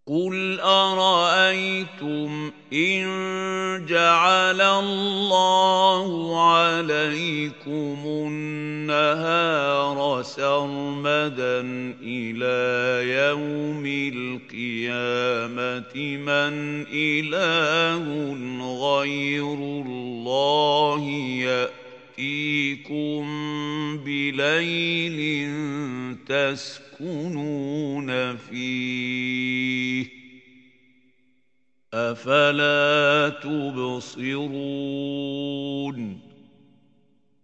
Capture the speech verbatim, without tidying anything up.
قُلْ أَرَأَيْتُمْ إِن جَعَلَ اللَّهُ عَلَيْكُمُ النَّهَارَ سَرْمَدًا إِلَىٰ يَوْمِ الْقِيَامَةِ مَنْ إِلَٰهٌ غَيْرُ اللَّهِ يَأْتِيكُم بِلَيْلٍ تَسْكُنُونَ فِيهِ ۖ أَفَلَا تُبْصِرُونَ